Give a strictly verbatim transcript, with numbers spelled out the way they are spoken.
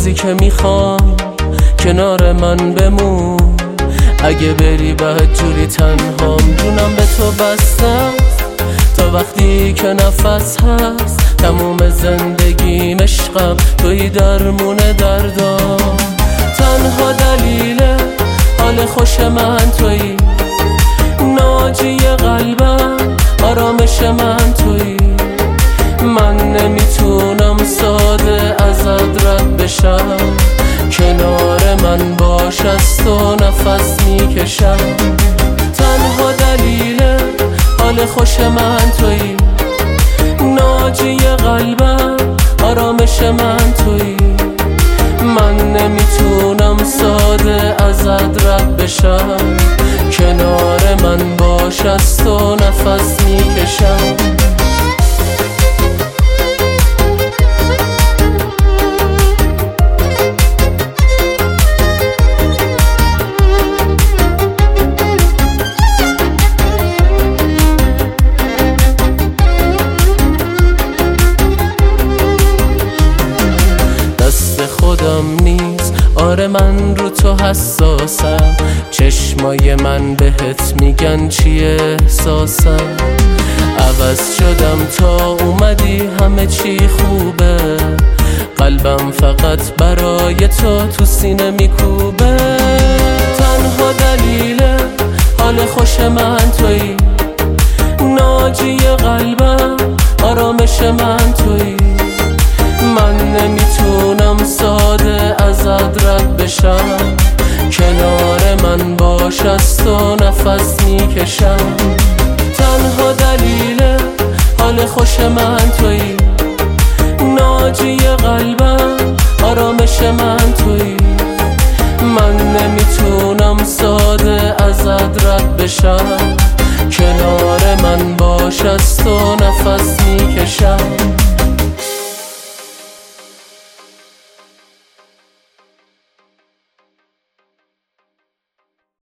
روزی که میخوام کنار من بمون، اگه بری بعد جوری تنهام. جونم به تو بستم تا وقتی که نفس هست، تموم زندگیم عشقم توی درمون دردام. تنها دلیل حال خوش من توی، ناجی قلبم آرامش من توی. من نمیتونم ساده ازت رد بشم، کنار من باش از تو نفس میکشم. تنها دلیل حال خوش من توی، ناجی قلبم آرامش من توی. من نمیتونم ساده ازت رد بشم، کنار من باش از تو نفس میکشم. خودم نیست، آره من رو تو حساسم. چشمای من بهت میگن چی احساسم. عوض شدم تا اومدی همه چی خوبه، قلبم فقط برای تو تو سینه میکوبه. تنها دلیل حال خوش من توی، ناجی قلبم آرامش من توی. من نمیتونم ساده ازت رد بشم، کنار من باش از تو نفس میکشم. تنها دلیل حال خوش من توی، ناجی قلبم آرامش من توی. من نمیتونم ساده ازت رد بشم، کنار من باش از تو نفس میکشم.